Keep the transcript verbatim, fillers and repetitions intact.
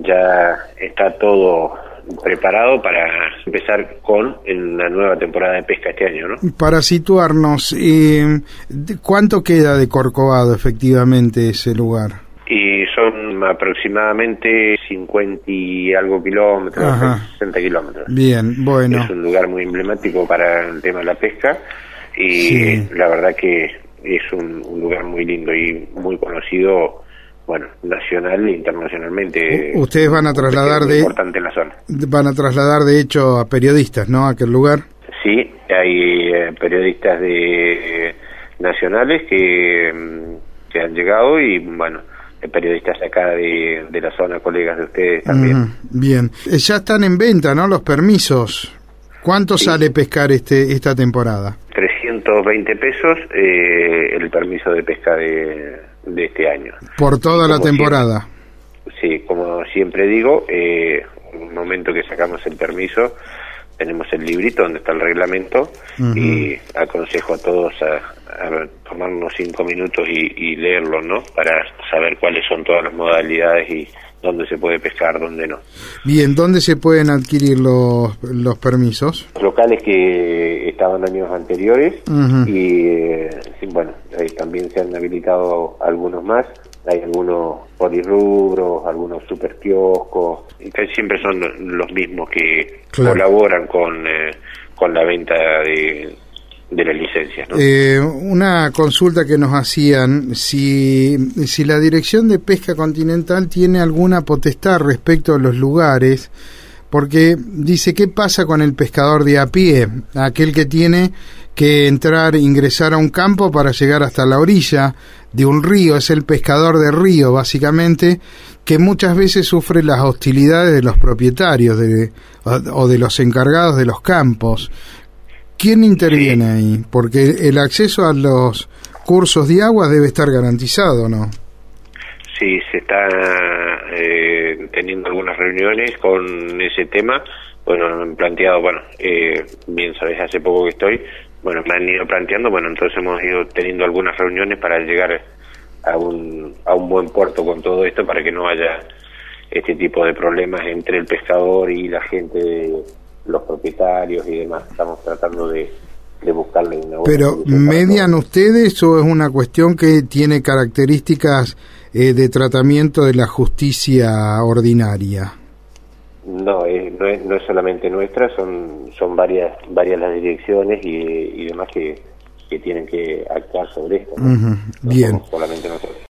ya está todo preparado para empezar con en la nueva temporada de pesca este año, ¿no? Para situarnos, eh, ¿cuánto queda de Corcovado efectivamente ese lugar? Y son aproximadamente cincuenta y algo kilómetros, Ajá. sesenta kilómetros. Bien, bueno. Es un lugar muy emblemático para el tema de la pesca y Sí. la verdad que es un, un lugar muy lindo y muy conocido, bueno, nacional e internacionalmente. U- Ustedes van a trasladar muy de importante en la zona. van a trasladar de hecho a periodistas, ¿no? A aquel lugar. Sí, hay eh, periodistas de eh, nacionales que, mm, que han llegado y bueno, eh, periodistas acá de, de la zona, colegas de ustedes también. Ujú, bien. Eh, Ya están en venta, ¿no? Los permisos. ¿Cuánto Sí. sale pescar este esta temporada? trescientos veinte pesos eh, el permiso de pesca de, de este año. Por toda la temporada. Siempre, sí, como siempre digo, eh, en un momento que sacamos el permiso, tenemos el librito donde está el reglamento. Uh-huh. Y aconsejo a todos a, a tomar unos cinco minutos y, y leerlo, ¿no? Para saber cuáles son todas las modalidades y dónde se puede pescar, dónde no. Bien, ¿dónde se pueden adquirir los, los permisos? Locales que estaban años anteriores. Uh-huh. Y eh, bueno, eh, también se han habilitado algunos más. Hay algunos polirrubros, algunos super kioscos, y casi siempre son los mismos que claro. colaboran con, eh, con la venta de, de las licencias, ¿no? Eh, una consulta que nos hacían, si, si la Dirección de Pesca Continental tiene alguna potestad respecto a los lugares, porque dice, ¿qué pasa con el pescador de a pie? Aquel que tiene que entrar, ingresar a un campo para llegar hasta la orilla de un río, es el pescador de río, básicamente, que muchas veces sufre las hostilidades de los propietarios de, o, o de los encargados de los campos. ¿Quién interviene sí. ahí? Porque el acceso a los cursos de agua debe estar garantizado, ¿no? Sí, se está eh, teniendo algunas reuniones con ese tema. Bueno, me han planteado, bueno, eh, bien sabes, hace poco que estoy, bueno, me han ido planteando, bueno, entonces hemos ido teniendo algunas reuniones para llegar a un, a un buen puerto con todo esto para que no haya este tipo de problemas entre el pescador y la gente, los propietarios y demás. Estamos tratando de, de buscarle una buena Pero, ¿median ustedes o es una cuestión que tiene características eh, de tratamiento de la justicia ordinaria? No, eh, no, es, no es solamente nuestra, son son varias varias las direcciones y, y demás que, que tienen que actuar sobre esto, ¿no? Uh-huh. Bien. No somos solamente nosotros.